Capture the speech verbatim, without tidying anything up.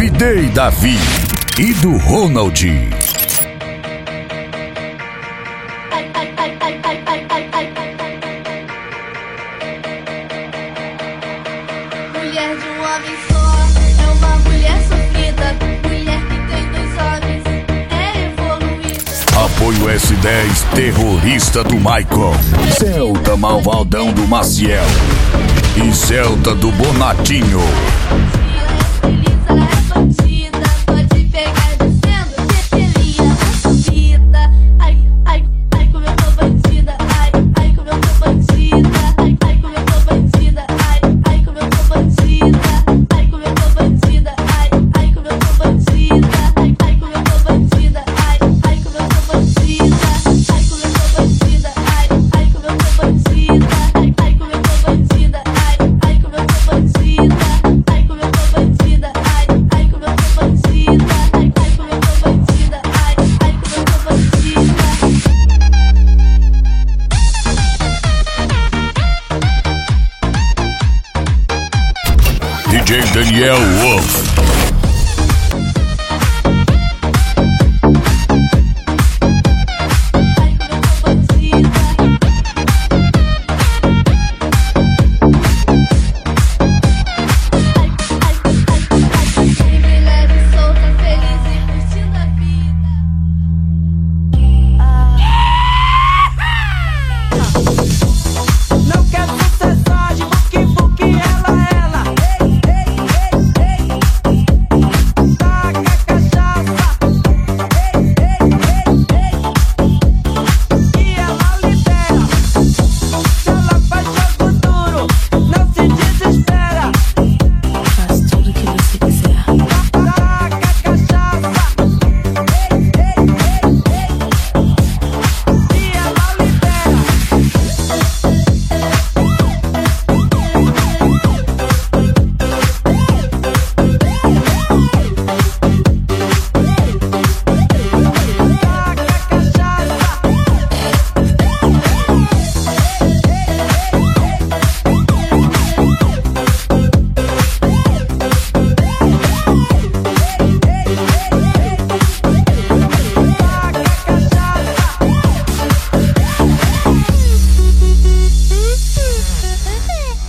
Everyday Davi e do Ronald. Mulher de um homem só é uma mulher sofrida. Mulher que tem dois homens é evoluída. Apoio S dez, terrorista do Michael. Celta malvadão do Maciel. E Celta do Bonatinho. D J Daniel Wolf.